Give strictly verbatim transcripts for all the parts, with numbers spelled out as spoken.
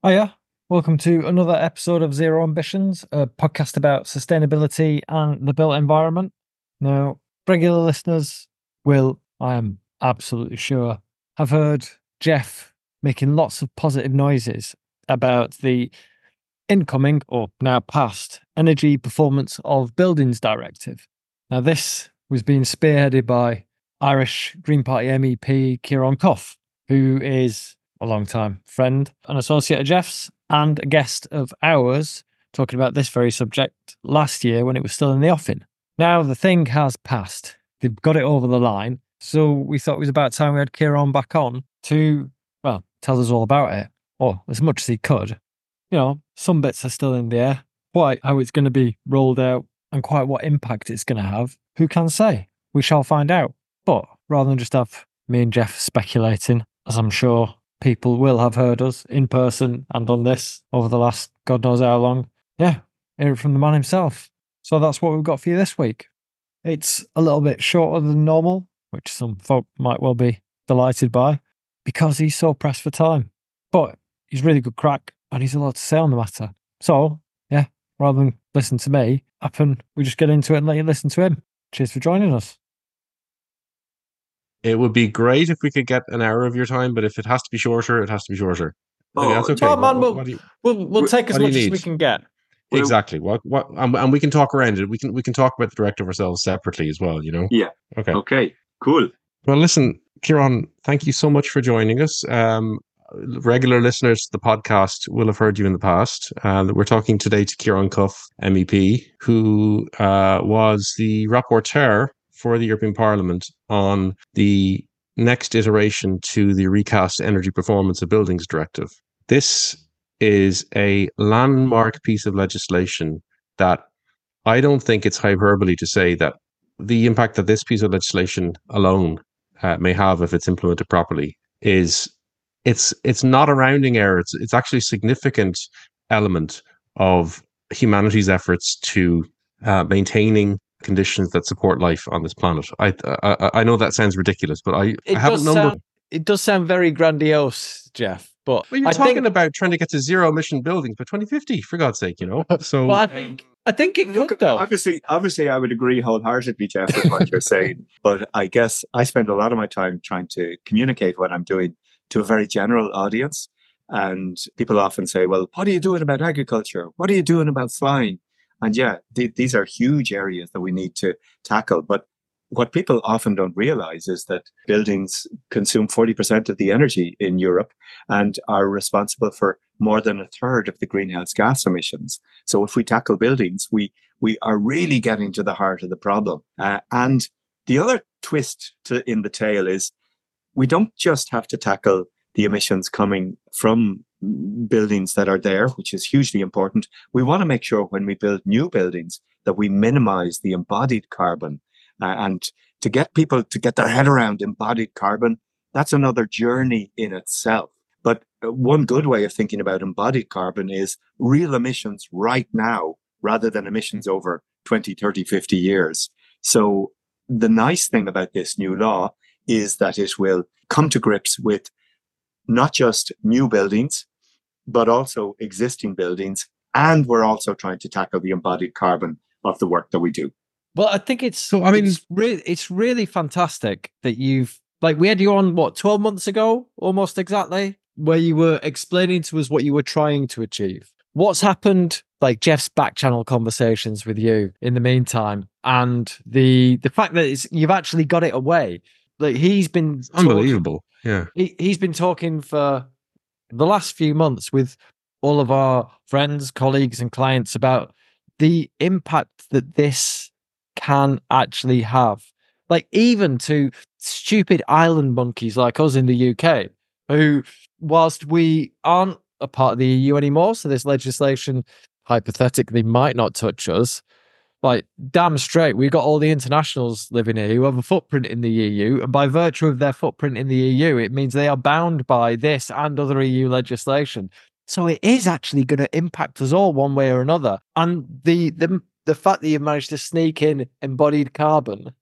Hiya, welcome to another episode of Zero Ambitions, a podcast about sustainability and the built environment. Now, regular listeners will, I am absolutely sure, have heard Jeff making lots of positive noises about the incoming, or now past, Energy Performance of Buildings Directive. Now, this was being spearheaded by Irish Green Party M E P Kieran Cuff, who is a long-time friend, an associate of Jeff's, and a guest of ours, talking about this very subject last year when it was still in the offing. Now the thing has passed. They've got it over the line. So we thought it was about time we had Kieran back on to, well, tell us all about it, or as much as he could. You know, some bits are still in the air. Quite how it's going to be rolled out and quite what impact it's going to have, who can say? We shall find out. But rather than just have me and Jeff speculating, as I'm sure people will have heard us in person and on this over the last God knows how long. Yeah, hear it from the man himself. So that's what we've got for you this week. It's a little bit shorter than normal, which some folk might well be delighted by, because he's so pressed for time. But he's really good crack and he's a lot to say on the matter. So, yeah, rather than listen to me, happen we just get into it and let you listen to him. Cheers for joining us. It would be great if we could get an hour of your time, but if it has to be shorter, it has to be shorter. Oh, okay, that's okay. Oh, man, what, what you, we'll we'll take as much as we can get. Exactly. What what and, and we can talk around it. We can we can talk about the directive ourselves separately as well. You know. Yeah. Okay. Okay. Cool. Well, listen, Kieran, thank you so much for joining us. Um, regular listeners to the podcast will have heard you in the past. Uh, we're talking today to Kieran Cuff, M E P, who uh, was the rapporteur for the European Parliament on the next iteration to the recast Energy Performance of Buildings Directive. This is a landmark piece of legislation that I don't think it's hyperbole to say that the impact that this piece of legislation alone uh, may have if it's implemented properly is it's it's not a rounding error. It's it's actually a significant element of humanity's efforts to uh, maintaining conditions that support life on this planet. I I, I know that sounds ridiculous, but I, I haven't numbered. Sound, it does sound very grandiose, Jeff. But well, you're I talking think, about trying to get to zero emission buildings by twenty fifty, for God's sake, you know. So, well, I think I think it could though. Obviously, obviously, I would agree wholeheartedly, Jeff, with what you're saying. But I guess I spend a lot of my time trying to communicate what I'm doing to a very general audience. And people often say, "Well, what are you doing about agriculture? What are you doing about flying?" And yeah, th- these are huge areas that we need to tackle. But what people often don't realize is that buildings consume forty percent of the energy in Europe and are responsible for more than a third of the greenhouse gas emissions. So if we tackle buildings, we we are really getting to the heart of the problem. Uh, and the other twist to, in the tale is we don't just have to tackle the emissions coming from buildings that are there, which is hugely important. We want to make sure when we build new buildings that we minimize the embodied carbon. Uh, and to get people to get their head around embodied carbon, that's another journey in itself. But one good way of thinking about embodied carbon is real emissions right now, rather than emissions over twenty, thirty, fifty years. So the nice thing about this new law is that it will come to grips with not just new buildings, but also existing buildings. And we're also trying to tackle the embodied carbon of the work that we do. Well, I think it's so. I mean, it's really, it's really fantastic that you've like we had you on what twelve months ago, almost exactly, where you were explaining to us what you were trying to achieve. What's happened, like Jeff's back channel conversations with you in the meantime, and the the fact that it's, you've actually got it away. Like he's been it's unbelievable. Talking, yeah, he he's been talking for the last few months with all of our friends, colleagues, and clients about the impact that this can actually have, like even to stupid island monkeys like us in the U K, who, whilst we aren't a part of the E U anymore, so this legislation hypothetically might not touch us, like damn straight, we've got all the internationals living here who have a footprint in the E U, and by virtue of their footprint in the E U, it means they are bound by this and other E U legislation. So it is actually going to impact us all one way or another. And the the the fact that you've managed to sneak in embodied carbon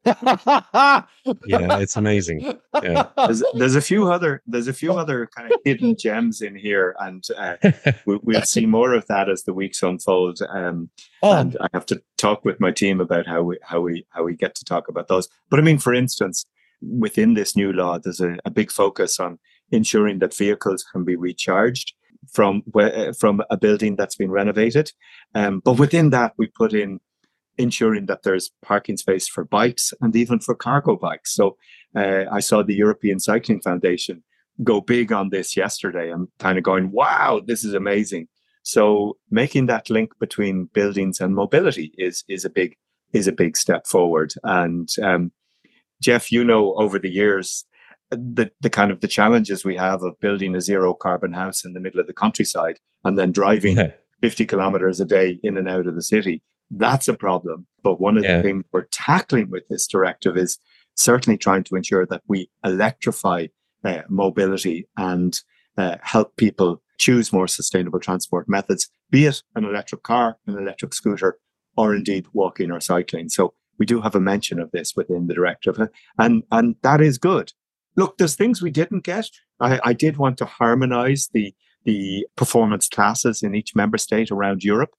Yeah, it's amazing. Yeah. There's, there's a few other there's a few other kind of hidden gems in here, and uh, we, we'll see more of that as the weeks unfold. Um, Oh. And I have to talk with my team about how we how we how we get to talk about those. But I mean, for instance, within this new law, there's a, a big focus on ensuring that vehicles can be recharged from uh, from a building that's been renovated. Um, but within that, we put in ensuring that there's parking space for bikes and even for cargo bikes. So uh, I saw the European Cycling Foundation go big on this yesterday. I'm kind of going, wow, this is amazing. So making that link between buildings and mobility is is a big is a big step forward. And um, Jeff, you know, over the years, the the kind of the challenges we have of building a zero carbon house in the middle of the countryside and then driving Yeah. fifty kilometers a day in and out of the city. That's a problem. But one of Yeah. the things we're tackling with this directive is certainly trying to ensure that we electrify uh, mobility and uh, help people choose more sustainable transport methods, be it an electric car, an electric scooter, or indeed walking or cycling. So we do have a mention of this within the directive, and, and that is good. Look, there's things we didn't get. I, I did want to harmonize the, the performance classes in each member state around Europe.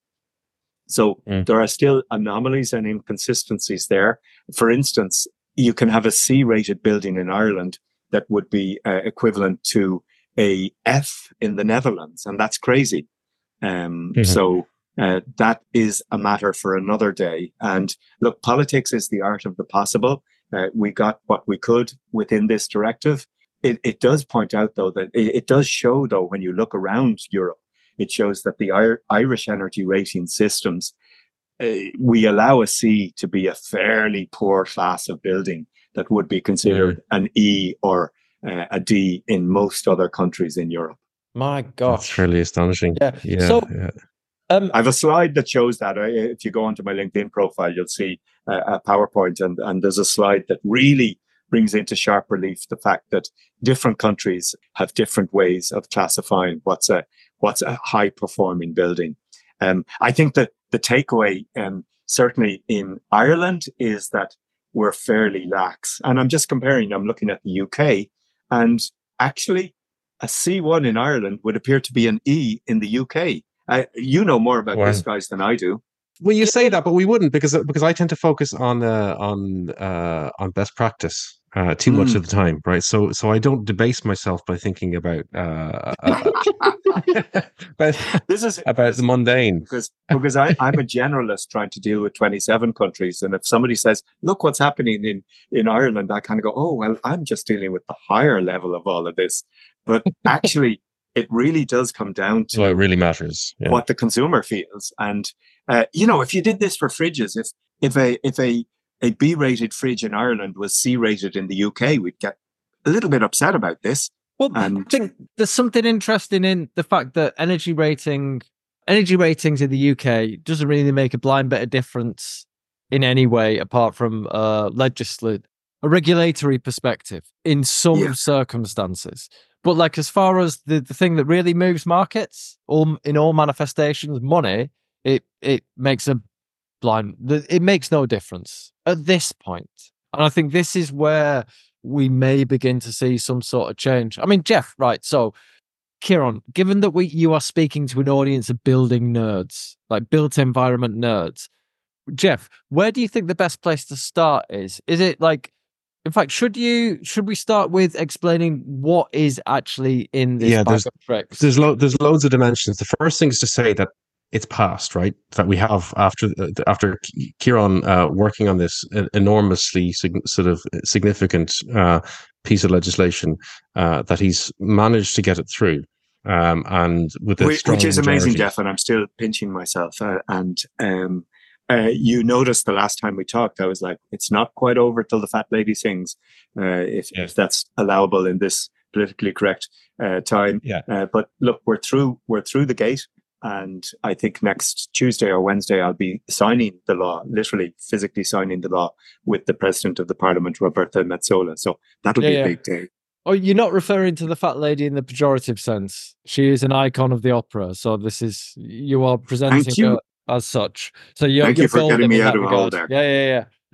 So Mm. there are still anomalies and inconsistencies there. For instance, you can have a C-rated building in Ireland that would be uh, equivalent to a F in the Netherlands, and that's crazy. Um, Mhm. So uh, that is a matter for another day. And look, politics is the art of the possible. Uh, we got what we could within this directive. It, it does point out, though, that it, it does show, though, when you look around Europe, it shows that the Ir- Irish energy rating systems, uh, we allow a C to be a fairly poor class of building that would be considered an E or uh, a D in most other countries in Europe. My That's gosh. fairly astonishing. Yeah. Yeah. So- yeah. Um, I have a slide that shows that. Uh, If you go onto my LinkedIn profile, you'll see uh, a PowerPoint, and, and there's a slide that really brings into sharp relief the fact that different countries have different ways of classifying what's a what's a high performing building. Um, I think that the takeaway, um, certainly in Ireland, is that we're fairly lax. And I'm just comparing, I'm looking at the U K, and actually a C one in Ireland would appear to be an E in the U K. Uh, you know more about Wow. this, guys, than I do. Well, you say that, but we wouldn't because because I tend to focus on uh, on uh, on best practice uh, too much Mm. of the time, right? So so I don't debase myself by thinking about uh, uh, about, This is about the mundane. because because I, I'm a generalist trying to deal with twenty-seven countries, and if somebody says, "Look what's happening in in Ireland," I kind of go, "Oh well, I'm just dealing with the higher level of all of this." But actually, it really does come down to So it really matters. Yeah. what the consumer feels. And uh, you know, if you did this for fridges, if if a if a a B-rated fridge in Ireland was C-rated in the U K, we'd get a little bit upset about this. Well, And- I think there's something interesting in the fact that energy rating, energy ratings in the U K doesn't really make a blind bit of difference in any way, apart from uh, legislate a regulatory perspective in some Yeah. circumstances. But like as far as the, the thing that really moves markets, all in all manifestations, money, it it makes a blind. It makes no difference at this point. And I think this is where we may begin to see some sort of change. I mean, Jeff, right? So, Kieran, given that we you are speaking to an audience of building nerds, like built environment nerds, Jeff, where do you think the best place to start is? Is it like, in fact, should you should we start with explaining what is actually in this Yeah, bag there's- of tricks? There's lo- there's loads of dimensions. The first thing is to say that it's passed, right? That we have after after Kieran uh, working on this enormously sig- sort of significant uh, piece of legislation, uh, that he's managed to get it through, um, and with a which, strong which is amazing, majority. Jeff. And I'm still pinching myself. Uh, and um, uh, you noticed the last time we talked, I was like, it's not quite over till the fat lady sings, uh, if, Yeah. if that's allowable in this politically correct uh, time. Yeah. Uh, but look, we're through. We're through the gate. And I think next Tuesday or Wednesday, I'll be signing the law, literally physically signing the law with the President of the Parliament, Roberta Metsola. So that'll Yeah, be yeah. a big day. Oh, you're not referring to the fat lady in the pejorative sense. She is an icon of the opera. So this is you are presenting you. her as such. So you're, Thank you're you for getting golden me in out that of a hole regard. there. Yeah, yeah,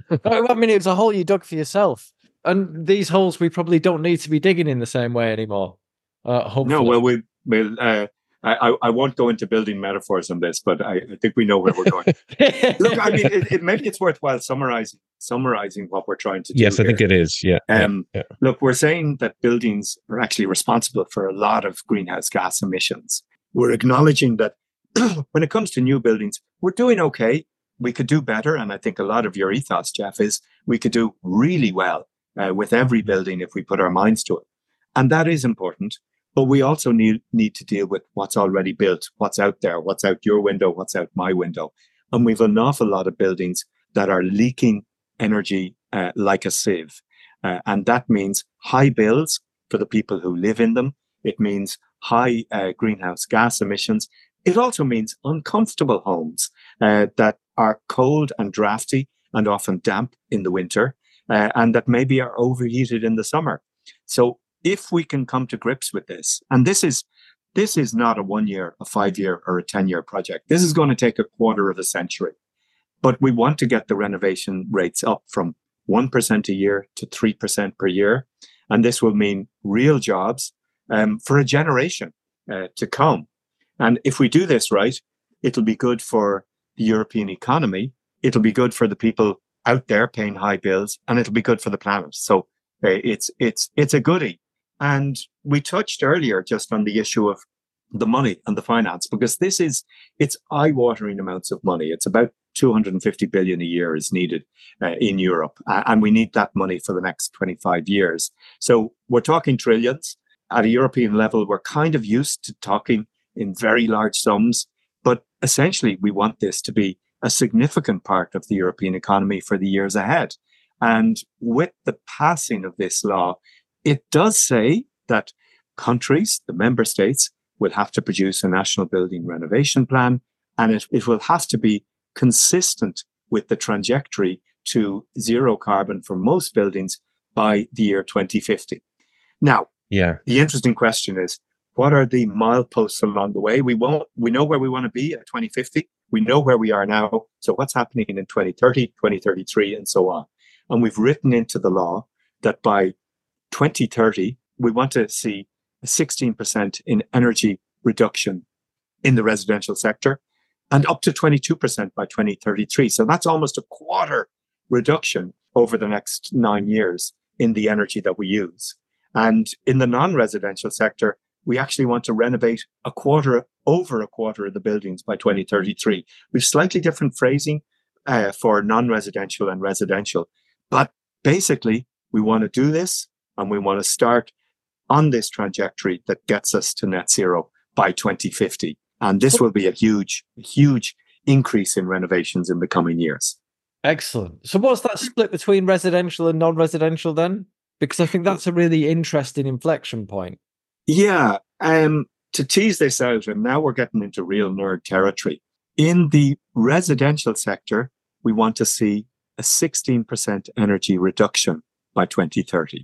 I mean, it was a hole you dug for yourself. And these holes we probably don't need to be digging in the same way anymore. Uh, hopefully. No, well, we will. Uh, I, I won't go into building metaphors on this, but I, I think we know where we're going. Look, I mean, it, it, maybe it's worthwhile summarizing summarizing what we're trying to do. Yes, I here. think it is. Yeah. Um, yeah, yeah. Look, we're saying that buildings are actually responsible for a lot of greenhouse gas emissions. We're acknowledging that when it comes to new buildings, we're doing okay. We could do better. And I think a lot of your ethos, Jeff, is we could do really well uh, with every building if we put our minds to it. And that is important. But we also need, need to deal with what's already built, what's out there, what's out your window, what's out my window. And we've an awful lot of buildings that are leaking energy uh, like a sieve. Uh, and that means high bills for the people who live in them. It means high uh, greenhouse gas emissions. It also means uncomfortable homes uh, that are cold and drafty and often damp in the winter uh, and that maybe are overheated in the summer. So if we can come to grips with this, and this is this is not a one year, a five year, or a ten year project. This is going to take a quarter of a century. But we want to get the renovation rates up from one percent a year to three percent per year. And this will mean real jobs um, for a generation uh, to come. And if we do this right, it'll be good for the European economy. It'll be good for the people out there paying high bills, and it'll be good for the planet. So uh, it's it's it's a goodie. And we touched earlier just on the issue of the money and the finance, because this is, it's eye-watering amounts of money. It's about two hundred fifty billion a year is needed uh, in Europe. Uh, and we need that money for the next twenty-five years. So we're talking trillions. At a European level, we're kind of used to talking in very large sums. But essentially, we want this to be a significant part of the European economy for the years ahead. And with the passing of this law, it does say that countries, the member states, will have to produce a national building renovation plan, and it, it will have to be consistent with the trajectory to zero carbon for most buildings by the year twenty fifty. Now, yeah, the interesting question is, what are the mileposts along the way? We won't, we know where we want to be at twenty fifty. We know where we are now. So what's happening in twenty thirty, twenty thirty-three, and so on? And we've written into the law that by twenty thirty, we want to see a sixteen percent in energy reduction in the residential sector and up to twenty-two percent by twenty thirty-three. So that's almost a quarter reduction over the next nine years in the energy that we use. And in the non-residential sector, we actually want to renovate a quarter, over a quarter of the buildings by twenty thirty-three. We've slightly different phrasing uh, for non-residential and residential. But basically, we want to do this and we want to start on this trajectory that gets us to net zero by twenty fifty. And this will be a huge, huge increase in renovations in the coming years. Excellent. So what's that split between residential and non-residential then? Because I think that's a really interesting inflection point. Yeah. Um, to tease this out, and now we're getting into real nerd territory. In the residential sector, we want to see a sixteen percent energy reduction by twenty thirty.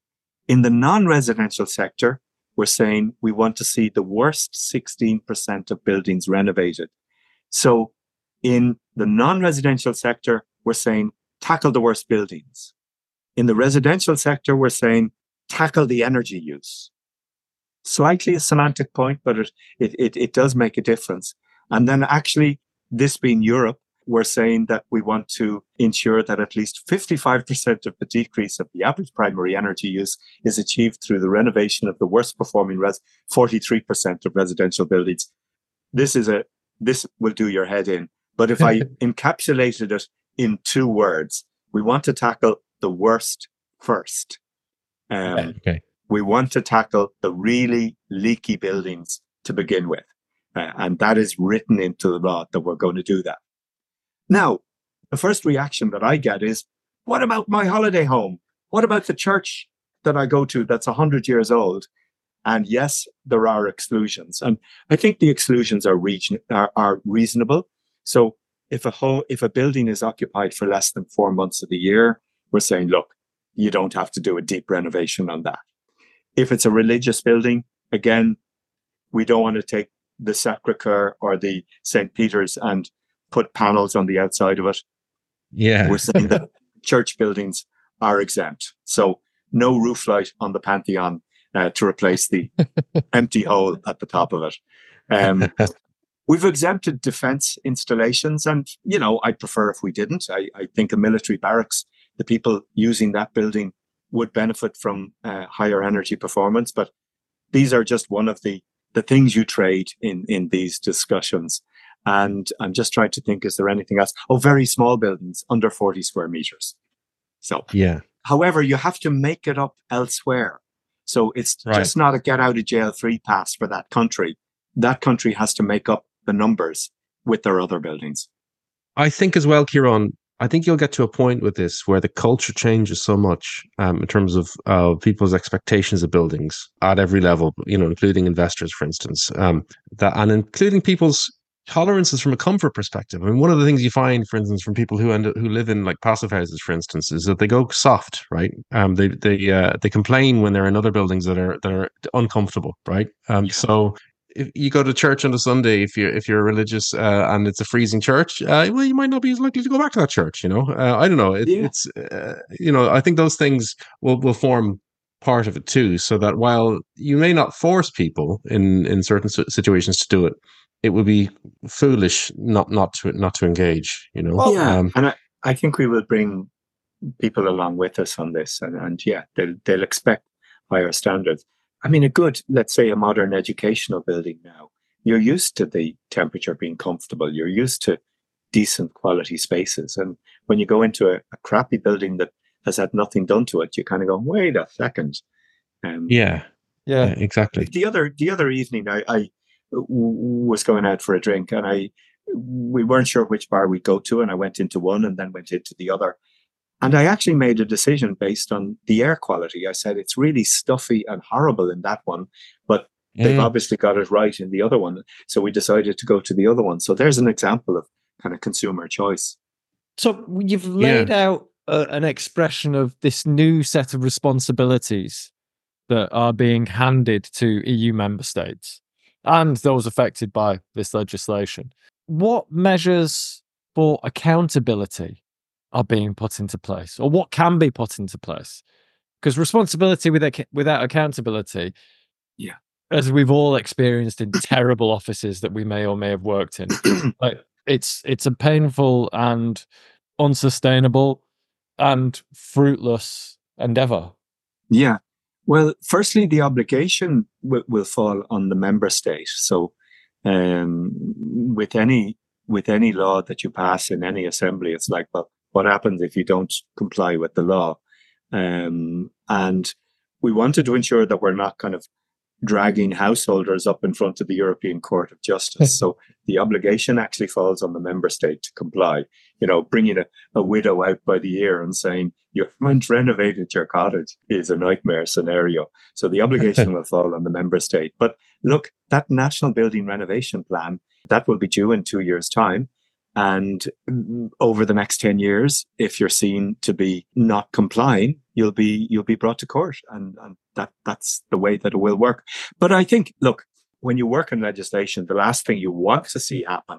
In the non-residential sector, we're saying we want to see the worst sixteen percent of buildings renovated. So in the non-residential sector, we're saying tackle the worst buildings. In the residential sector, we're saying tackle the energy use. Slightly a semantic point, but it, it, it, it does make a difference. And then actually, this being Europe, we're saying that we want to ensure that at least fifty-five percent of the decrease of the average primary energy use is achieved through the renovation of the worst performing res, forty-three percent of residential buildings. This is a, this will do your head in. But if I encapsulated it in two words, we want to tackle the worst first. Um, okay. We want to tackle the really leaky buildings to begin with. Uh, and that is written into the law that we're going to do that. Now, the first reaction that I get is, what about my holiday home? What about the church that I go to that's one hundred years old? And yes, there are exclusions. And I think the exclusions are, region, are, are reasonable. So if a home, if a building is occupied for less than four months of the year, we're saying, look, you don't have to do a deep renovation on that. If it's a religious building, again, we don't want to take the Sacre-Cœur or the Saint Peter's and put panels on the outside of it. Yeah. We're saying that church buildings are exempt. So no roof light on the Pantheon uh, to replace the empty hole at the top of it. Um, we've exempted defense installations, and, you know, I'd prefer if we didn't. I, I think a military barracks, the people using that building would benefit from uh, higher energy performance. But these are just one of the, the things you trade in, in these discussions. And I'm just trying to think, is there anything else? Oh, very small buildings, under forty square meters. So, yeah. However, you have to make it up elsewhere. So it's Right. just not a get out of jail free pass for that country. That country has to make up the numbers with their other buildings. I think as well, Kieran, I think you'll get to a point with this where the culture changes so much um, in terms of uh, people's expectations of buildings at every level, you know, including investors, for instance, um, that and including people's tolerances from a comfort perspective. I mean, one of the things you find, for instance, from people who end up, who live in like passive houses, for instance, is that they go soft, right? Um, they they uh, they complain when they're in other buildings that are that are uncomfortable, right? Um, Yeah. so. If you go to church on a Sunday, if you're if you're religious uh, and it's a freezing church, uh, well, you might not be as likely to go back to that church. You know, uh, I don't know. It, Yeah. It's uh, you know, I think those things will will form part of it too. So that while you may not force people in in certain situations to do it, it would be foolish not not to not to engage. You know, Yeah, um, and I, I think we will bring people along with us on this, and, and yeah, they'll they'll expect higher standards. I mean, a good, let's say, a modern educational building now, you're used to the temperature being comfortable. You're used to decent quality spaces. And when you go into a, a crappy building that has had nothing done to it, you kind of go, wait a second. Um, yeah, Yeah. yeah, exactly. The other the other evening, I, I w- was going out for a drink, and I we weren't sure which bar we'd go to, and I went into one and then went into the other. And I actually made a decision based on the air quality. I said, it's really stuffy and horrible in that one, but they've Mm. obviously got it right in the other one. So we decided to go to the other one. So there's an example of kind of consumer choice. So you've laid out a, an expression of this new set of responsibilities that are being handed to E U member states and those affected by this legislation. What measures for accountability are being put into place, or what can be put into place? Because responsibility without, without accountability, Yeah. as we've all experienced in terrible offices that we may or may have worked in, like it's it's a painful and unsustainable and fruitless endeavor. Yeah. Well, firstly, the obligation w- will fall on the member state. So um, with any with any law that you pass in any assembly, it's like, well, what happens if you don't comply with the law? Um, and we wanted to ensure that we're not kind of dragging householders up in front of the European Court of Justice. So the obligation actually falls on the member state to comply. You know, bringing a, a widow out by the ear and saying, you haven't renovated your cottage is a nightmare scenario. So the obligation will fall on the member state. But look, that National Building Renovation Plan, that will be due in two years' time. And over the next ten years, if you're seen to be not complying, you'll be you'll be brought to court. And, and that that's the way that it will work. But I think, look, when you work in legislation, the last thing you want to see happen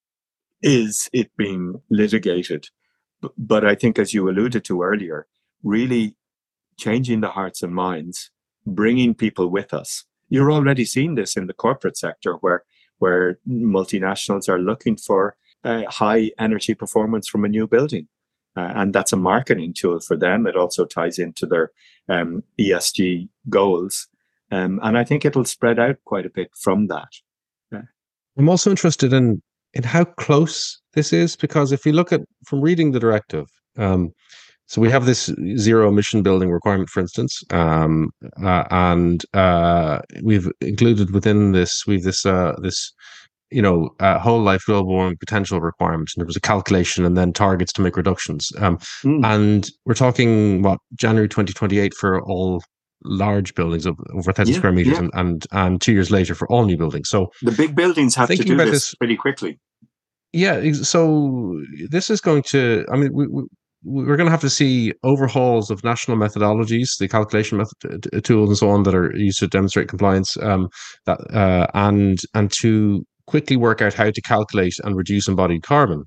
is it being litigated. B- But I think, as you alluded to earlier, really changing the hearts and minds, bringing people with us. You're already seeing this in the corporate sector where, where multinationals are looking for uh, high energy performance from a new building. Uh, and that's a marketing tool for them. It also ties into their um, E S G goals. Um, and I think it'll spread out quite a bit from that. Uh, I'm also interested in in how close this is, because if you look at from reading the directive, um, so we have this zero emission building requirement, for instance, um, uh, and uh, we've included within this we've this uh, this you know uh, whole life global warming potential requirement. And there was a calculation and then targets to make reductions, um, mm, and we're talking what January twenty twenty-eight for all large buildings of over a thousand Yeah, square meters, yeah. and, and and two years later for all new buildings. So the big buildings have to Thinking do about this, this- pretty quickly. yeah, ex- so this is going to. I mean, we, we we're going to have to see overhauls of national methodologies, the calculation method t- tools, and so on that are used to demonstrate compliance. Um, that uh, and and to quickly work out how to calculate and reduce embodied carbon.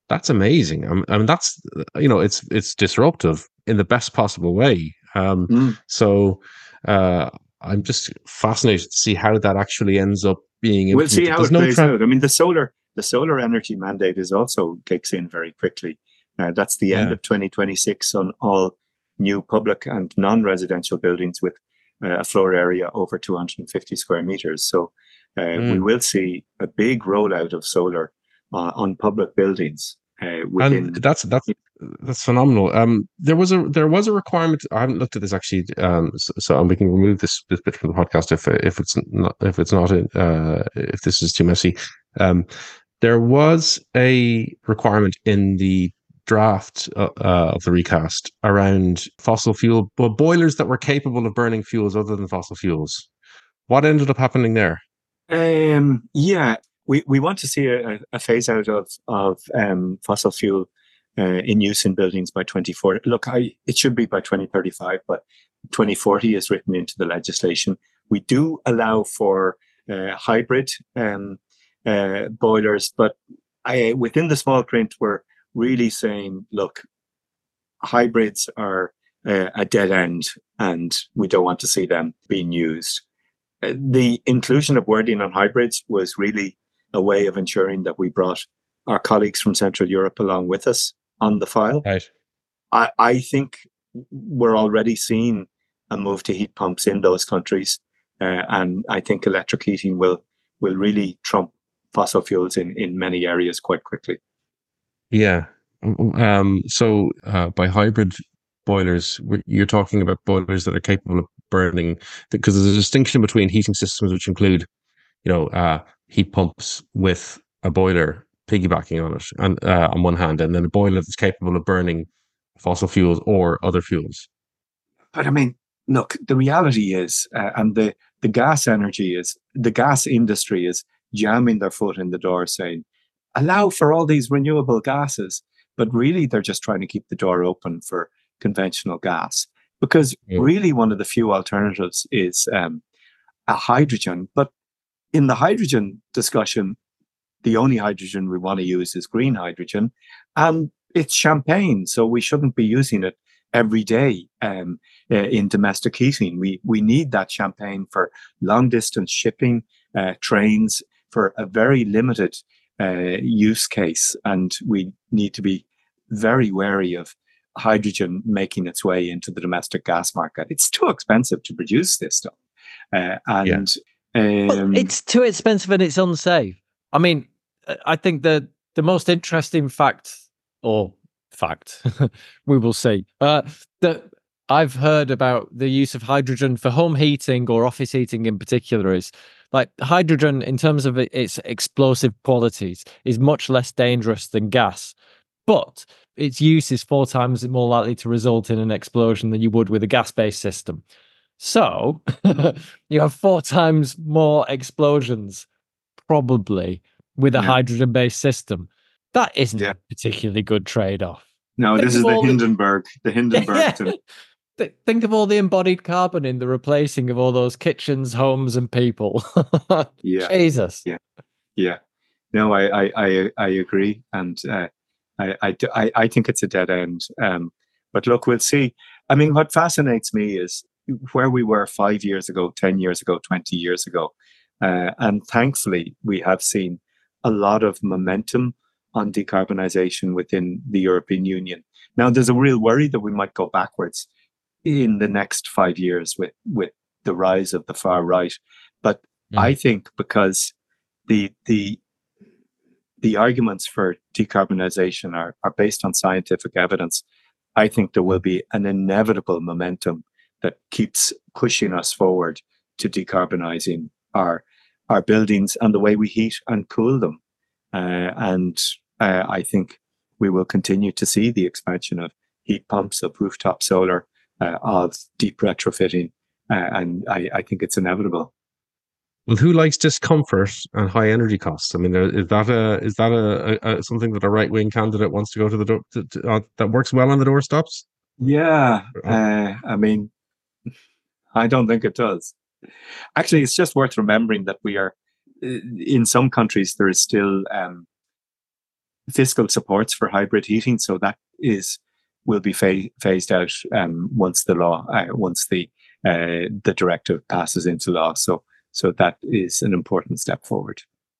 That's amazing. I mean, I mean, that's you know, it's it's disruptive in the best possible way. Um, Mm. so uh, I'm just fascinated to see how that actually ends up being We'll see implemented. how There's it no plays trans. out. I mean, the solar the solar energy mandate is also kicks in very quickly. Uh, that's the end Yeah. of twenty twenty-six on all new public and non-residential buildings with uh, a floor area over two hundred fifty square meters. So uh, we Mm. will see a big rollout of solar uh, on public buildings uh, And within. that's that's that's phenomenal. Um, there was a there was a requirement. I haven't looked at this actually. Um, so, so and we can remove this, this bit from the podcast if if it's not if it's not uh if this is too messy. Um, there was a requirement in the draft uh, uh, of the recast around fossil fuel but boilers that were capable of burning fuels other than fossil fuels. What ended up happening there? Um, yeah, we, we want to see a, a phase out of of um, fossil fuel uh, in use in buildings by twenty forty. Look, I, it should be by twenty thirty-five, but twenty forty is written into the legislation. We do allow for uh, hybrid um, uh, boilers, but I, within the small print, we're really saying, look, hybrids are uh, a dead end, and we don't want to see them being used. The inclusion of wording on hybrids was really a way of ensuring that we brought our colleagues from Central Europe along with us on the file. Right. I, I think we're already seeing a move to heat pumps in those countries, uh, and I think electric heating will will really trump fossil fuels in, in many areas quite quickly. Yeah. Um, so uh, by hybrid boilers, you're talking about boilers that are capable of burning, because there's a distinction between heating systems which include, you know, uh, heat pumps with a boiler piggybacking on it, and uh, on one hand, and then a boiler that's capable of burning fossil fuels or other fuels. But I mean, look, the reality is, uh, and the the gas energy is, the gas industry is jamming their foot in the door, saying, allow for all these renewable gases. But really, they're just trying to keep the door open for conventional gas, because Yeah. really one of the few alternatives is um, a hydrogen. But in the hydrogen discussion, the only hydrogen we want to use is green hydrogen, and it's champagne, so we shouldn't be using it every day um, uh, in domestic heating. We we need that champagne for long distance shipping, uh, trains, for a very limited uh, use case, and we need to be very wary of hydrogen making its way into the domestic gas market. It's too expensive to produce this stuff, uh, and Yeah. Well, um, it's too expensive and it's unsafe. I mean, I think the the most interesting fact, or fact, we will see, uh, that I've heard about the use of hydrogen for home heating or office heating in particular is, like, hydrogen, in terms of its explosive qualities, is much less dangerous than gas, but its use is four times more likely to result in an explosion than you would with a gas-based system. So you have four times more explosions, probably, with a Yeah. hydrogen-based system. That isn't Yeah. a particularly good trade-off. no, Think this of is the all the- Hindenburg, the Hindenburg. Yeah. to- Th- Think of all the embodied carbon in the replacing of all those kitchens, homes, and people. Yeah. Jesus. Yeah. Yeah, no, I I I, I agree, and uh, I, I I I think it's a dead end. Um, but look, we'll see. I mean, what fascinates me is where we were five years ago, ten years ago, twenty years ago, uh, and thankfully we have seen a lot of momentum on decarbonisation within the European Union. Now, there's a real worry that we might go backwards in the next five years with with the rise of the far right, but Mm. I think because the the the arguments for decarbonisation are, are based on scientific evidence, I think there will be an inevitable momentum that keeps pushing us forward to decarbonising our our buildings and the way we heat and cool them. Uh, and uh, I think we will continue to see the expansion of heat pumps, of rooftop solar, uh, of deep retrofitting, uh, and I, I think it's inevitable. Well, who likes discomfort and high energy costs? I mean, is that a is that a, a, a something that a right wing candidate wants to go to the door to, to, uh, that works well on the doorstops? Yeah, uh, I mean, I don't think it does. Actually, it's just worth remembering that we are, in some countries, there is still um, fiscal supports for hybrid heating. So that is will be fa- phased out um, once the law, uh, once the uh, the directive passes into law. So so that is an important step forward.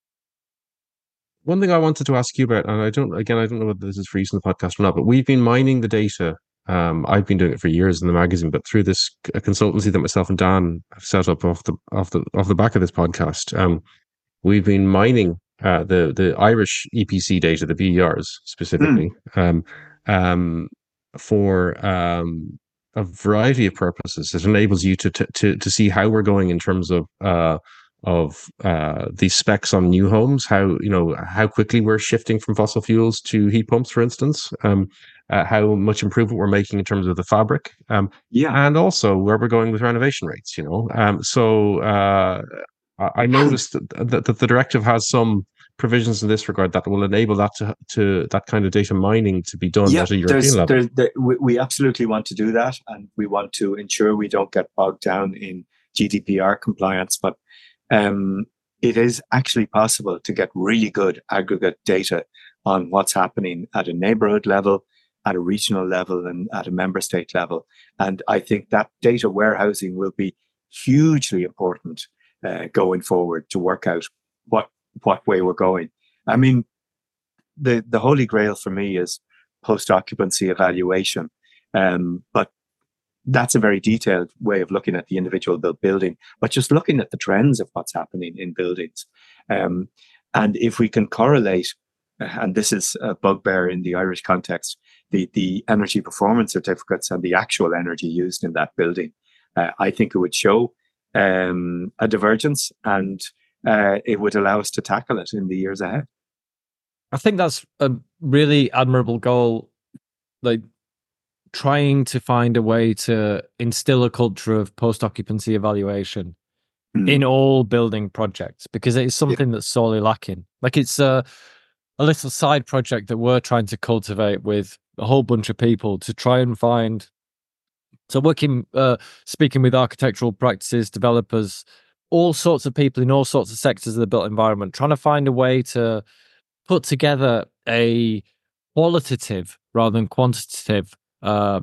One thing I wanted to ask you about, and I don't, again, I don't know whether this is for use in the podcast or not, but we've been mining the data. Um, I've been doing it for years in the magazine, but through this a consultancy that myself and Dan have set up off the off the off the back of this podcast, um, we've been mining uh, the the Irish E P C data, the B E Rs specifically, mm. um, um, for um, a variety of purposes. It enables you to to to see how we're going in terms of uh, of uh, the specs on new homes, how you know how quickly we're shifting from fossil fuels to heat pumps, for instance. Um, Uh, how much improvement we're making in terms of the fabric, um, yeah, and also where we're going with renovation rates. You know, um, so uh, I noticed that, that, that the directive has some provisions in this regard that will enable that to, to that kind of data mining to be done yeah, at a European level. There's, there, we, we absolutely want to do that, and we want to ensure we don't get bogged down in G D P R compliance. But um, it is actually possible to get really good aggregate data on what's happening at a neighborhood level, at a regional level, and at a member state level. And I think that data warehousing will be hugely important uh, going forward to work out what what way we're going. I mean, the, the holy grail for me is post-occupancy evaluation. Um, but that's a very detailed way of looking at the individual built building, but just looking at the trends of what's happening in buildings. Um, and if we can correlate, and this is a bugbear in the Irish context, the, the energy performance certificates and the actual energy used in that building, uh, I think it would show um, a divergence, and uh, it would allow us to tackle it in the years ahead. I think that's a really admirable goal, like trying to find a way to instill a culture of post-occupancy evaluation mm. in all building projects, because it is something yeah. that's sorely lacking. Like it's a, a little side project that we're trying to cultivate with a whole bunch of people to try and find. So working, uh, speaking with architectural practices, developers, all sorts of people in all sorts of sectors of the built environment, trying to find a way to put together a qualitative rather than quantitative uh,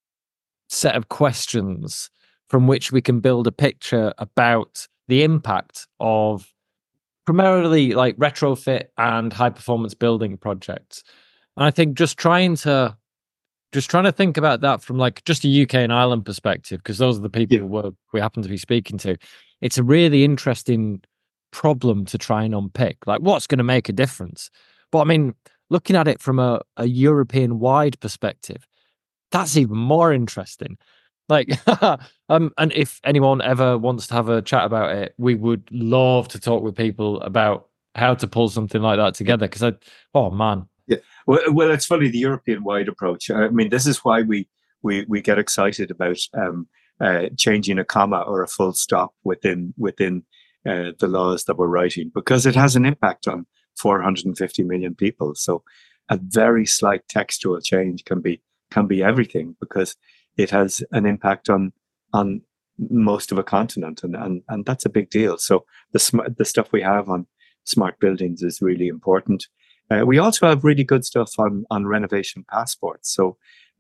set of questions from which we can build a picture about the impact of primarily like retrofit and high performance building projects. And I think just trying to just trying to think about that from like just a U K and Ireland perspective, because those are the people yeah. we're, we happen to be speaking to. It's a really interesting problem to try and unpick. Like, what's going to make a difference? But I mean, looking at it from a, a European wide perspective, that's even more interesting. Like, um, and if anyone ever wants to have a chat about it, we would love to talk with people about how to pull something like that together. Because I, oh man. Yeah, well, well, it's funny, the European-wide approach. I mean, this is why we we we get excited about um, uh, changing a comma or a full stop within within uh, the laws that we're writing, because it has an impact on four hundred fifty million people. So, a very slight textual change can be can be everything, because it has an impact on on most of a continent, and and and that's a big deal. So the sm- the stuff we have on smart buildings is really important. Uh, we also have really good stuff on, on renovation passports. So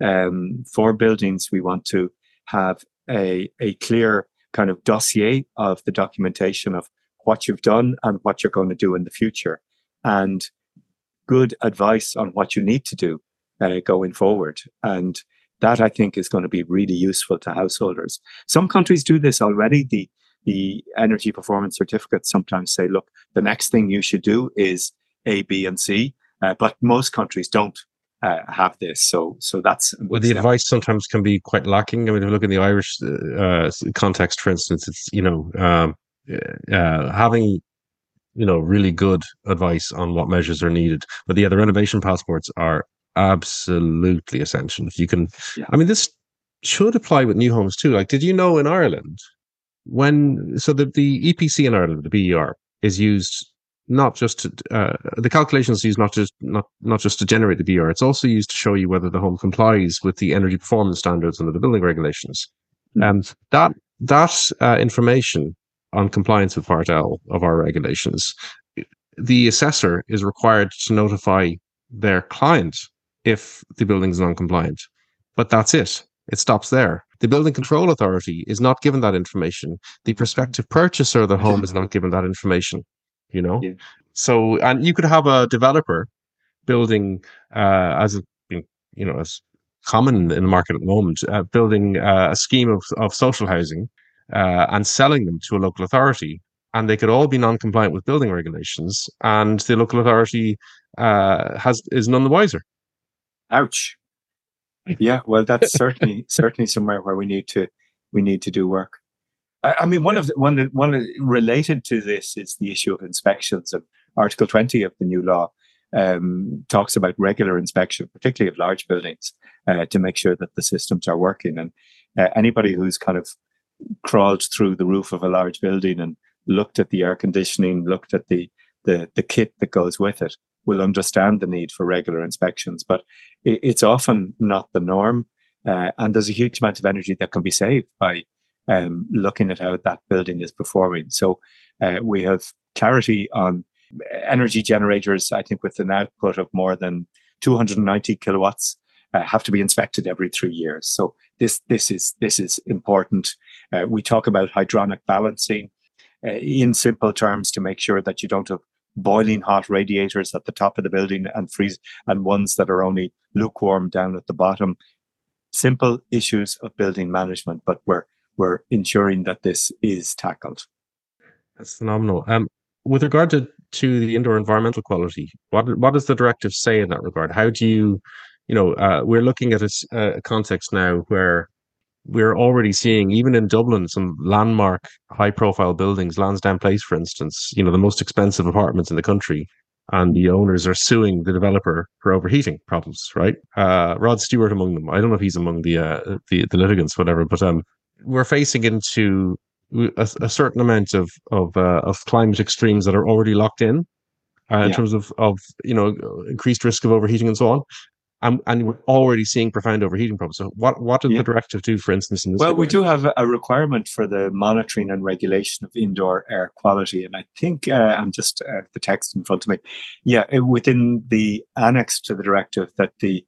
um, for buildings, we want to have a, a clear kind of dossier of the documentation of what you've done and what you're going to do in the future, and good advice on what you need to do uh, going forward. And that, I think, is going to be really useful to householders. Some countries do this already. The, the energy performance certificates sometimes say, look, the next thing you should do is A, B, and C, uh, but most countries don't uh, have this. So, so that's well. The step. Advice sometimes can be quite lacking. I mean, if you look in the Irish uh, context, for instance, it's you know um, uh, having you know really good advice on what measures are needed. But yeah, the renovation passports are absolutely essential. If you can, yeah. I mean, this should apply with new homes too. Like, did you know in Ireland when so the the E P C in Ireland, the B E R, is used. Not just to, uh, the calculations used not just not not just to generate the B E R. It's also used to show you whether the home complies with the energy performance standards under the building regulations. Mm. And that that uh, information on compliance with Part L of our regulations, the assessor is required to notify their client if the building is non-compliant. But that's it. It stops there. The building control authority is not given that information. The prospective purchaser of the home is not given that information, you know? Yeah. So, and you could have a developer building, uh, as a, you know, as common in the market at the moment, uh, building uh, a scheme of, of social housing uh, and selling them to a local authority. And they could all be non-compliant with building regulations, and the local authority uh, has is none the wiser. Ouch. Yeah, well, that's certainly certainly somewhere where we need to we need to do work. I, I mean, one of the, one of, one of, related to this is the issue of inspections. And Article twenty of the new law um, talks about regular inspection, particularly of large buildings, uh, to make sure that the systems are working. And uh, anybody who's kind of crawled through the roof of a large building and looked at the air conditioning, looked at the the the kit that goes with it, will understand the need for regular inspections, but it, it's often not the norm. Uh, and there's a huge amount of energy that can be saved by um, looking at how that building is performing. So uh, we have clarity on energy generators, I think with an output of more than two hundred ninety kilowatts, uh, have to be inspected every three years. So this, this is, this is important. Uh, we talk about hydronic balancing uh, in simple terms to make sure that you don't have boiling hot radiators at the top of the building and freeze and ones that are only lukewarm down at the bottom. Simple issues of building management, but we're we're ensuring that this is tackled. That's phenomenal. Um, with regard to, to the indoor environmental quality, what what does the directive say in that regard? How do you, you know, uh, we're looking at a, a context now where we're already seeing, even in Dublin, some landmark high-profile buildings, Lansdowne Place, for instance, you know, the most expensive apartments in the country, and the owners are suing the developer for overheating problems, right? Uh, Rod Stewart among them. I don't know if he's among the uh, the, the litigants, whatever, but um, we're facing into a, a certain amount of of, uh, of climate extremes that are already locked in, uh, in Yeah. terms of, of, you know, increased risk of overheating and so on. And, and we're already seeing profound overheating problems. So what, what did Yeah. the directive do, for instance, in this Well, regard? we do have a requirement for the monitoring and regulation of indoor air quality. And I think uh, I'm just uh, the text in front of me. Yeah, it- within the annex to the directive that the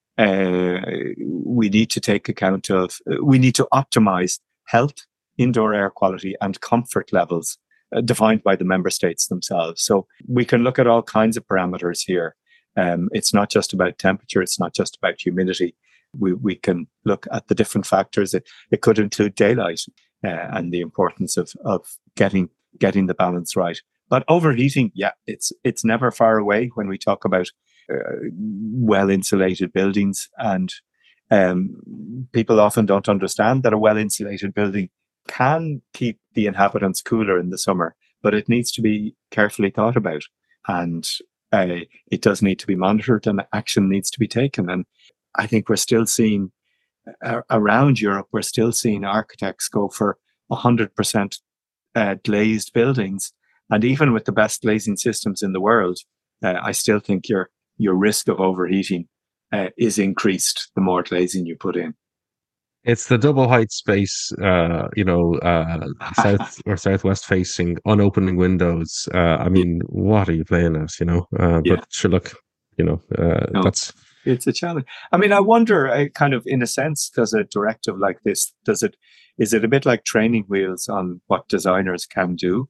uh, we need to take account of, we need to optimize health, indoor air quality and comfort levels uh, defined by the member states themselves. So we can look at all kinds of parameters here. Um, it's not just about temperature. It's not just about humidity. We we can look at the different factors. It, it could include daylight uh, and the importance of of getting getting the balance right. But overheating, yeah, it's it's never far away when we talk about uh, well insulated buildings, and um, people often don't understand that a well insulated building can keep the inhabitants cooler in the summer, but it needs to be carefully thought about, and uh, it does need to be monitored, and action needs to be taken. And I think we're still seeing uh, around Europe, we're still seeing architects go for one hundred percent uh, glazed buildings. And even with the best glazing systems in the world, uh, I still think your your risk of overheating uh, is increased the more glazing you put in. It's the double height space, uh, you know, uh, south or southwest facing, unopening windows. Uh, I mean, what are you playing at, you know? Uh, Yeah. But sure, look, you know, uh, No. that's It's a challenge. I mean, I wonder, uh, kind of in a sense, does a directive like this, does it, is it a bit like training wheels on what designers can do?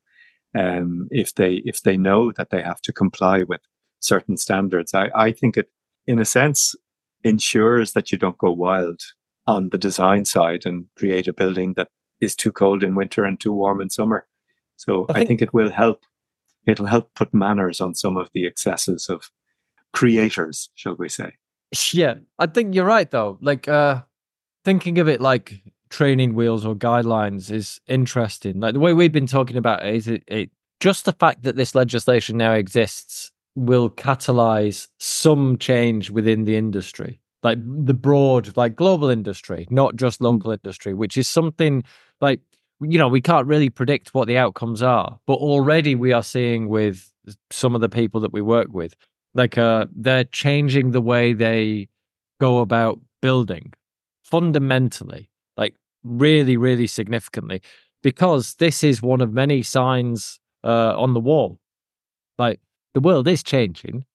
Um, if they, if they know that they have to comply with certain standards, I, I think it, in a sense, ensures that you don't go wild on the design side and create a building that is too cold in winter and too warm in summer. So I I think- think it will help. It'll help put manners on some of the excesses of creators, shall we say. Yeah, I think you're right though. Like uh thinking of it like training wheels or guidelines is interesting. Like the way we've been talking about it is it, it just the fact that this legislation now exists will catalyze some change within the industry. Like the broad, like global industry, not just local industry, which is something like, you know, we can't really predict what the outcomes are, but already we are seeing with some of the people that we work with, like uh, they're changing the way they go about building fundamentally, like really, really significantly, because this is one of many signs uh, on the wall. Like the world is changing. Like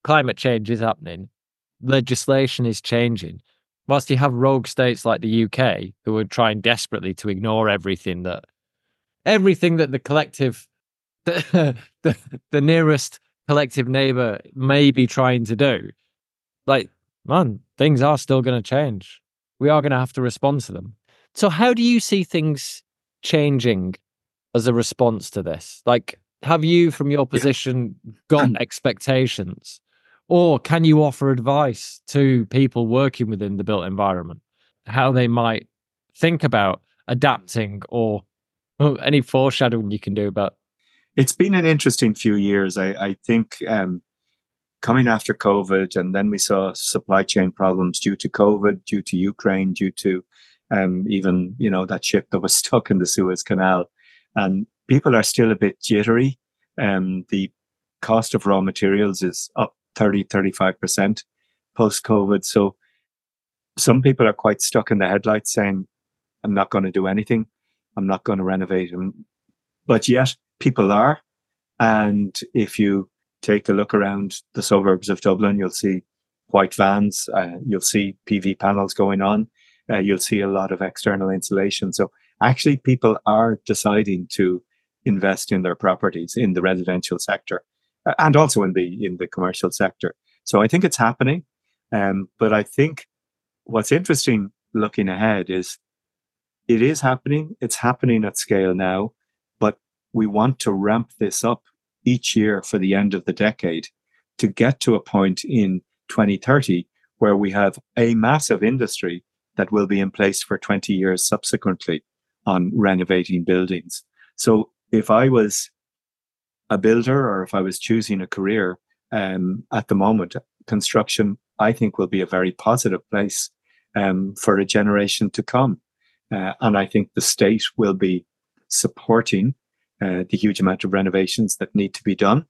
climate change is happening, legislation is changing. Whilst you have rogue states like the U K who are trying desperately to ignore everything that everything that the collective, the, the, the nearest collective neighbor may be trying to do, like, man, things are still going to change. We are going to have to respond to them. So how do you see things changing as a response to this? Like, have you, from your position, got expectations? Or can you offer advice to people working within the built environment, how they might think about adapting, or oh, any foreshadowing you can do about? It's been an interesting few years. I, I think um, coming after COVID, and then we saw supply chain problems due to COVID, due to Ukraine, due to um, even, you know, that ship that was stuck in the Suez Canal. And people are still a bit jittery. Um, the cost of raw materials is up thirty, thirty-five percent post-COVID. So some people are quite stuck in the headlights saying, I'm not going to do anything. I'm not going to renovate. But yet people are. And if you take a look around the suburbs of Dublin, you'll see white vans, uh, you'll see P V panels going on, uh, you'll see a lot of external insulation. So actually people are deciding to invest in their properties in the residential sector uh, and also in the in the commercial sector. So I think it's happening. Um, but I think what's interesting looking ahead is it is happening. It's happening at scale now, but we want to ramp this up each year for the end of the decade to get to a point in twenty thirty where we have a massive industry that will be in place for twenty years subsequently on renovating buildings. So if I was a builder or if I was choosing a career um, at the moment, construction, I think, will be a very positive place um, for a generation to come. Uh, and I think the state will be supporting uh, the huge amount of renovations that need to be done.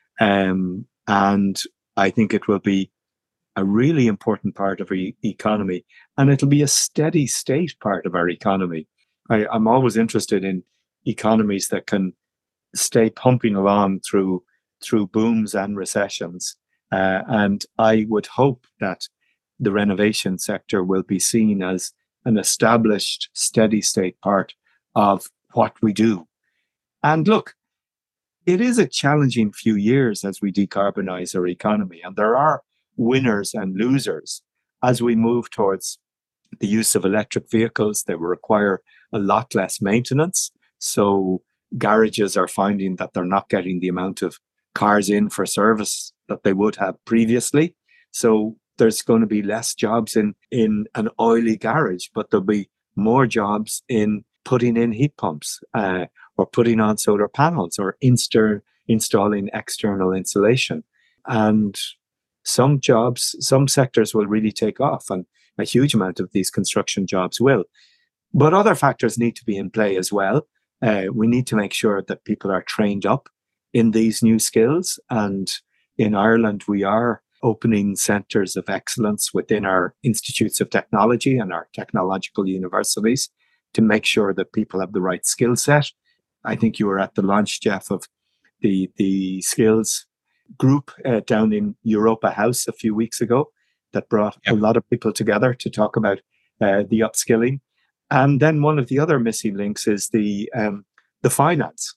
Um, and I think it will be a really important part of our e- economy. And it'll be a steady state part of our economy. I, I'm always interested in economies that can stay pumping along through through booms and recessions. Uh, and I would hope that the renovation sector will be seen as an established, steady state part of what we do. And look, it is a challenging few years as we decarbonize our economy. And there are winners and losers as we move towards the use of electric vehicles. They will require a lot less maintenance. So garages are finding that they're not getting the amount of cars in for service that they would have previously. So there's going to be less jobs in, in an oily garage, but there'll be more jobs in putting in heat pumps uh, or putting on solar panels or insta- installing external insulation. And some jobs, some sectors will really take off, and a huge amount of these construction jobs will. But other factors need to be in play as well. Uh, we need to make sure that people are trained up in these new skills. And in Ireland, we are opening centres of excellence within our institutes of technology and our technological universities to make sure that people have the right skill set. I think you were at the launch, Jeff, of the, the skills group uh, down in Europa House a few weeks ago that brought yep. a lot of people together to talk about uh, the upskilling. And then one of the other missing links is the um, the finance.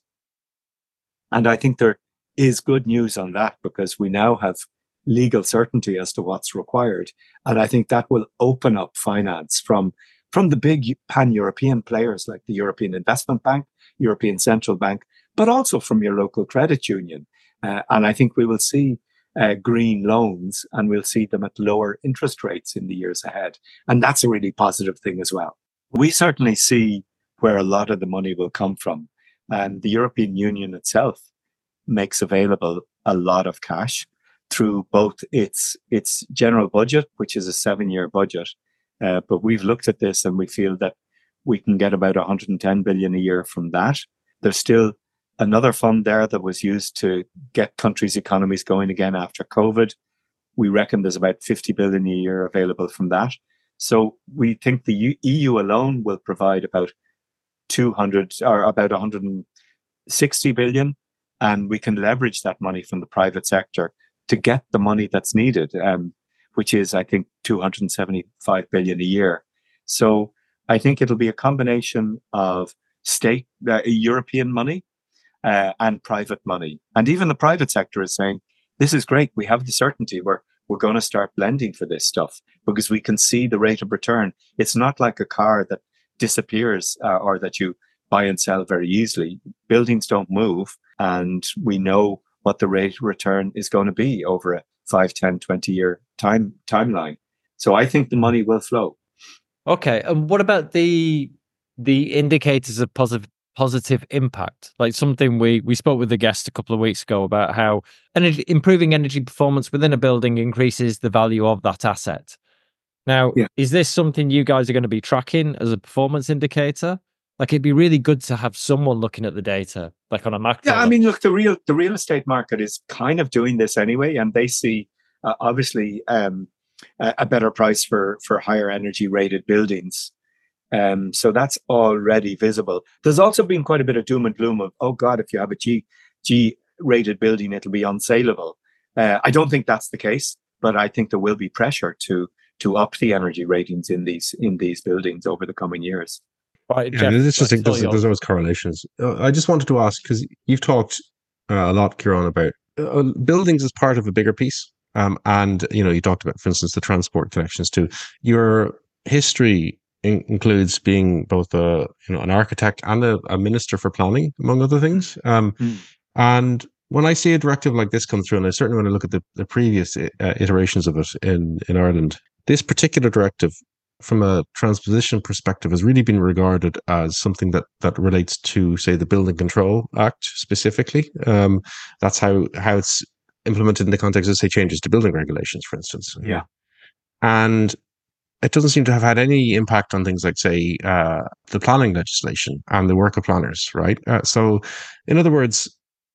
And I think there is good news on that because we now have legal certainty as to what's required. And I think that will open up finance from, from the big pan-European players like the European Investment Bank, European Central Bank, but also from your local credit union. Uh, and I think we will see uh, green loans and we'll see them at lower interest rates in the years ahead. And that's a really positive thing as well. We certainly see where a lot of the money will come from. And the European Union itself makes available a lot of cash through both its its general budget, which is a seven-year budget. Uh, but we've looked at this and we feel that we can get about one hundred ten billion a year from that. There's still another fund there that was used to get countries' economies going again after COVID. We reckon there's about fifty billion a year available from that. So we think the E U alone will provide about two hundred or about one hundred sixty billion, and we can leverage that money from the private sector to get the money that's needed, um, which is, I think, two hundred seventy-five billion a year. So I think it'll be a combination of state, uh, European money uh, and private money. And even the private sector is saying, this is great. We have the certainty. We're, we're going to start lending for this stuff because we can see the rate of return. It's not like a car that disappears uh, or that you buy and sell very easily. Buildings don't move, and we know what the rate of return is going to be over a five, ten, twenty year time timeline. So I think the money will flow. Okay. And what about the the indicators of positive positive impact? Like something we we spoke with the guest a couple of weeks ago about how energy, improving energy performance within a building increases the value of that asset. Now, yeah. Is this something you guys are going to be tracking as a performance indicator? Like, it'd be really good to have someone looking at the data, like on a macro. Yeah, I mean, look, the real the real estate market is kind of doing this anyway, and they see uh, obviously um, a, a better price for for higher energy rated buildings. Um, so that's already visible. There's also been quite a bit of doom and gloom of, oh God, if you have a G G rated building, it'll be unsaleable. Uh, I don't think that's the case, but I think there will be pressure to to up the energy ratings in these in these buildings over the coming years. Right, yeah, Jeff, it's interesting. There's, there's always correlations. Uh, I just wanted to ask, because you've talked uh, a lot, Kieran, about uh, buildings as part of a bigger piece, um, and you know, you talked about, for instance, the transport connections too. Your history in- includes being both a you know an architect and a, a minister for planning, among other things. Um, mm. And when I see a directive like this come through, and I certainly when I look at the, the previous uh, iterations of it in in Ireland, this particular directive, from a transposition perspective, has really been regarded as something that that relates to, say, the Building Control Act specifically. Um, that's how how it's implemented in the context of, say, changes to building regulations, for instance. Yeah, and it doesn't seem to have had any impact on things like, say, uh, the planning legislation and the work of planners, right? Uh, so, in other words,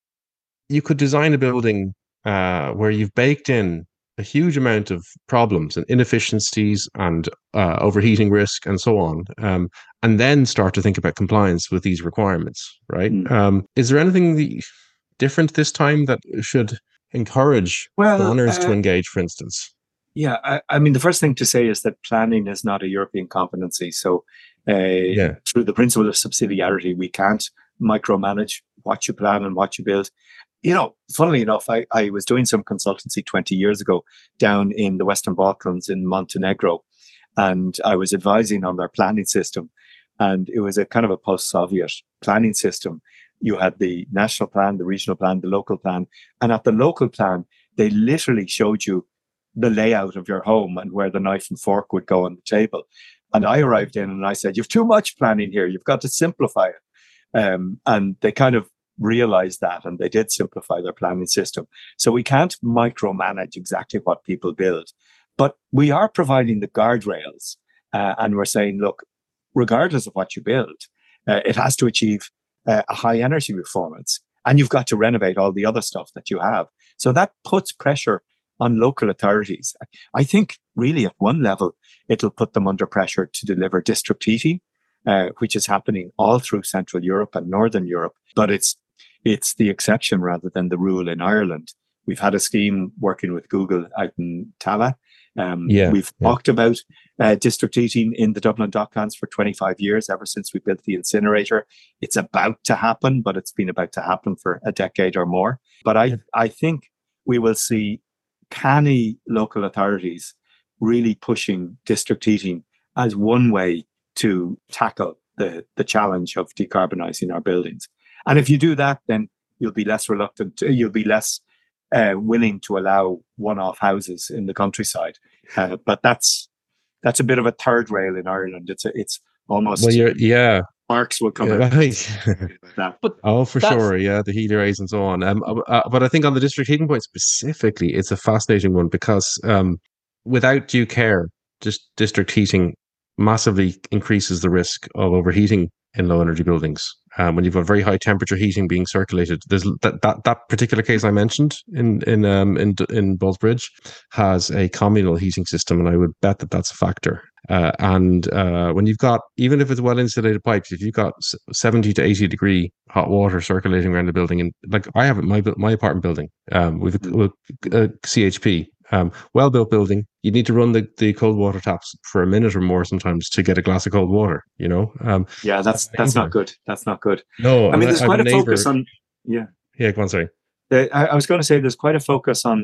you could design a building uh, where you've baked in a huge amount of problems and inefficiencies and uh, overheating risk and so on, um, and then start to think about compliance with these requirements, right? Mm. Um, is there anything the, different this time that should encourage well, planners uh, to engage, for instance? Yeah, I, I mean, the first thing to say is that planning is not a European competency. So uh, yeah. through the principle of subsidiarity, we can't micromanage what you plan and what you build. You know, funnily enough, I, I was doing some consultancy twenty years ago down in the Western Balkans in Montenegro, and I was advising on their planning system. And it was a kind of a post-Soviet planning system. You had the national plan, the regional plan, the local plan. And at the local plan, they literally showed you the layout of your home and where the knife and fork would go on the table. And I arrived in and I said, you've too much planning here. You've got to simplify it. Um, and they kind of realized that, and they did simplify their planning system. So we can't micromanage exactly what people build, but we are providing the guardrails, uh, and we're saying, look, regardless of what you build, uh, it has to achieve uh, a high energy performance, and you've got to renovate all the other stuff that you have. So that puts pressure on local authorities. I think really at one level, it'll put them under pressure to deliver district heating, uh, which is happening all through Central Europe and Northern Europe, but it's It's the exception rather than the rule in Ireland. We've had a scheme working with Google out in Tala. Um, yeah, we've yeah. talked about uh, district heating in the Dublin Docklands for twenty-five years, ever since we built the incinerator. It's about to happen, but it's been about to happen for a decade or more. But I, I think we will see canny local authorities really pushing district heating as one way to tackle the, the challenge of decarbonising our buildings. And if you do that, then you'll be less reluctant, to, you'll be less uh, willing to allow one-off houses in the countryside. Uh, but that's that's a bit of a third rail in Ireland. It's a, it's almost well, you're, yeah. Marks will come yeah, out. Right. that. But oh, for sure, yeah, the heat arrays and so on. Um, uh, but I think on the district heating point specifically, it's a fascinating one because um, without due care, just district heating massively increases the risk of overheating in low energy buildings. Um, when you've got very high temperature heating being circulated, there's that that, that particular case I mentioned in in um, in in Ballsbridge has a communal heating system, and I would bet that that's a factor. Uh, and uh, when you've got, even if it's well insulated pipes, if you've got seventy to eighty degree hot water circulating around the building, and like I have it, my my apartment building, um, with a, a C H P. Um, well-built building, you need to run the, the cold water taps for a minute or more sometimes to get a glass of cold water, you know? Um, yeah, that's that's not good. That's not good. No, I mean, there's I, quite a, a neighbor, focus on, yeah. Yeah, go on, sorry. The, I, I was going to say there's quite a focus on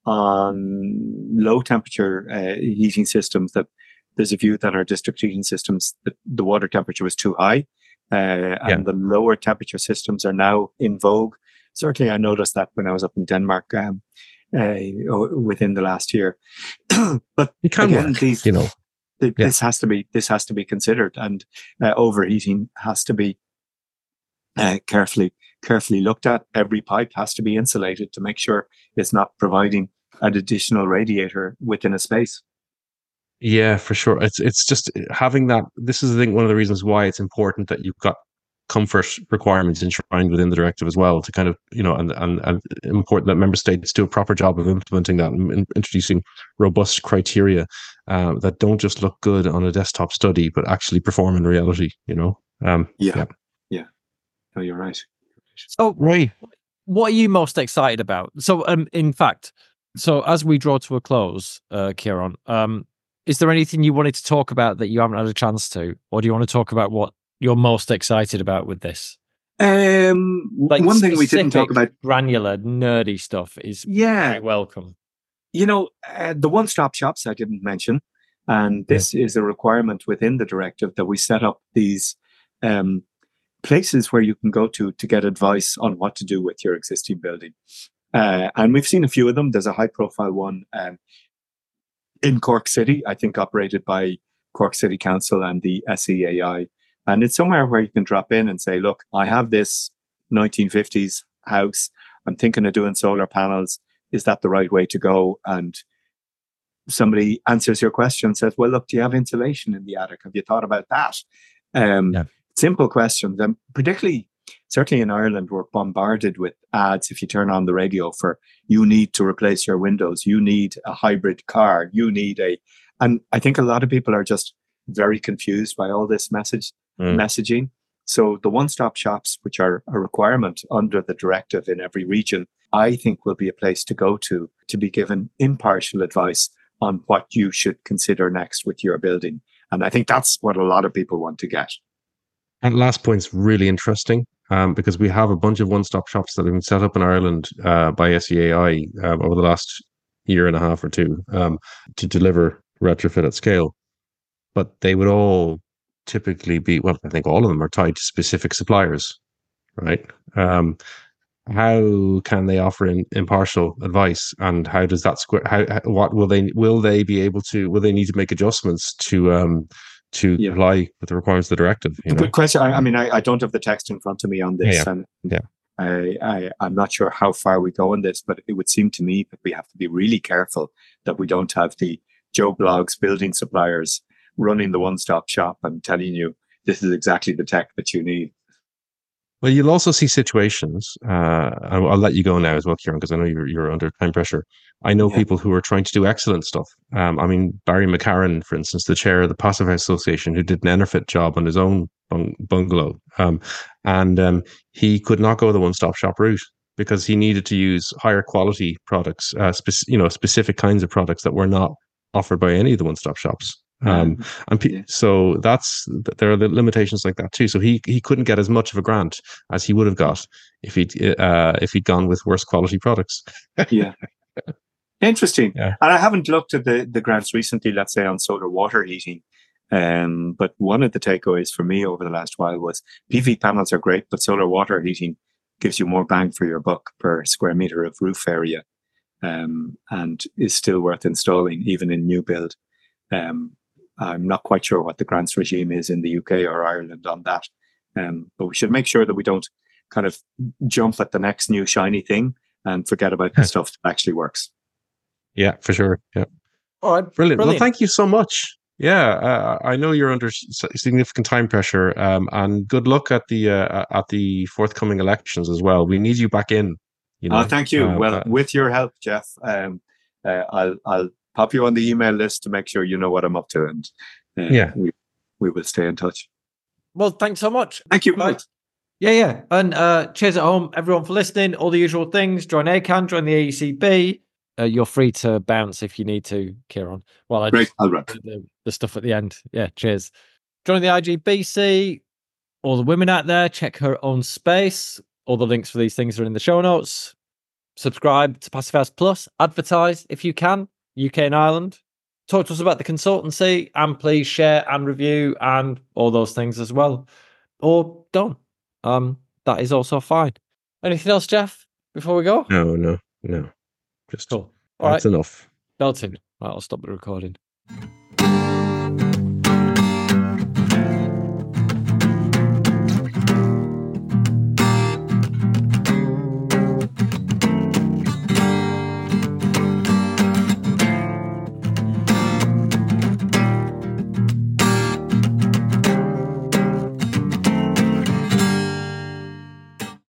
on low temperature uh, heating systems. That there's a view that our district heating systems, that the water temperature was too high, uh, and Yeah. the lower temperature systems are now in vogue. Certainly, I noticed that when I was up in Denmark. Um, Uh, within the last year, but it can again, work, these, you know, th- yeah. this has to be this has to be considered, and uh, overheating has to be uh, carefully carefully looked at. Every pipe has to be insulated to make sure it's not providing an additional radiator within a space. Yeah, for sure. It's it's just having that. This is, I think, one of the reasons why it's important that you've got comfort requirements enshrined within the directive as well, to kind of, you know, and, and, and important that member states do a proper job of implementing that and, and introducing robust criteria uh, that don't just look good on a desktop study, but actually perform in reality, you know? Um, yeah. yeah. Yeah. No, you're right. So, right. What are you most excited about? So, um, in fact, so as we draw to a close, uh, Kieran, um, is there anything you wanted to talk about that you haven't had a chance to? Or do you want to talk about what you're most excited about with this? Um, Like one thing we didn't talk about, granular, nerdy stuff is yeah, very welcome. You know, uh, the one-stop shops I didn't mention, and this yeah. is a requirement within the directive that we set up these um, places where you can go to to get advice on what to do with your existing building. Uh, and we've seen a few of them. There's a high-profile one um, in Cork City, I think operated by Cork City Council and the S E A I. And it's somewhere where you can drop in and say, look, I have this nineteen fifties house. I'm thinking of doing solar panels. Is that the right way to go? And somebody answers your question, says, well, look, do you have insulation in the attic? Have you thought about that? Um, yeah. Simple questions. And particularly, certainly in Ireland, we're bombarded with ads. If you turn on the radio for, you need to replace your windows, you need a hybrid car, you need a, and I think a lot of people are just very confused by all this message mm. messaging. So the one-stop shops, which are a requirement under the directive in every region, I think will be a place to go to, to be given impartial advice on what you should consider next with your building. And I think that's what a lot of people want to get. That last point's really interesting um, because we have a bunch of one-stop shops that have been set up in Ireland uh, by S E A I uh, over the last year and a half or two um, to deliver retrofit at scale. But they would all typically be, well, I think all of them are tied to specific suppliers, right? Um, how can they offer in, impartial advice, and how does that square? How, how what will they will they be able to? Will they need to make adjustments to um to yeah. comply with the requirements of the directive? You know? Good question. I, I mean, I, I don't have the text in front of me on this, yeah, yeah. and yeah. I, I I'm not sure how far we go in this, but it would seem to me that we have to be really careful that we don't have the Joe Bloggs building suppliers running the one-stop shop and telling you this is exactly the tech that you need. Well, you'll also see situations, uh, I'll, I'll let you go now as well, Kieran, because I know you're you're under time pressure. I know yeah. people who are trying to do excellent stuff. Um, I mean, Barry McCarran, for instance, the chair of the Passive House Association, who did an Enerfit job on his own bung- bungalow. Um, and um, he could not go the one-stop shop route because he needed to use higher quality products, uh, spe- you know, specific kinds of products that were not offered by any of the one-stop shops. Um, and pe- yeah. so that's, there are the limitations like that too. So he, he couldn't get as much of a grant as he would have got if he'd, uh, if he'd gone with worse quality products. yeah. Interesting. Yeah. And I haven't looked at the, the grants recently, let's say on solar water heating. Um, but one of the takeaways for me over the last while was P V panels are great, but solar water heating gives you more bang for your buck per square meter of roof area. Um, and is still worth installing even in new build. Um, I'm not quite sure what the grants regime is in the U K or Ireland on that. Um, but we should make sure that we don't kind of jump at the next new shiny thing and forget about the stuff that actually works. Yeah, for sure. Yeah. All right. Brilliant. Brilliant. Well, thank you so much. Yeah, uh, I know you're under significant time pressure, um, and good luck at the uh, at the forthcoming elections as well. We need you back in. You know. Oh, thank you. Um, well, uh, with your help, Jeff, um, uh, I'll I'll pop you on the email list to make sure you know what I'm up to, and uh, yeah, we we will stay in touch. Well, thanks so much. Thank you. Bye. Yeah, yeah. And uh, cheers at home, everyone, for listening. All the usual things. Join A C A N, join the A E C B. Uh, you're free to bounce if you need to, Kieran. Well, I Great. just I'll run. the, the stuff at the end. Yeah, cheers. Join the I G B C. All the women out there, check her own space. All the links for these things are in the show notes. Subscribe to Passive House Plus. Advertise if you can, U K and Ireland. Talk to us about the consultancy, and please share and review and all those things as well. Or don't. Um, that is also fine. Anything else, Jeff, before we go? no, no, no. Just Cool. All that's right. enough. Belting. Right, I'll stop the recording.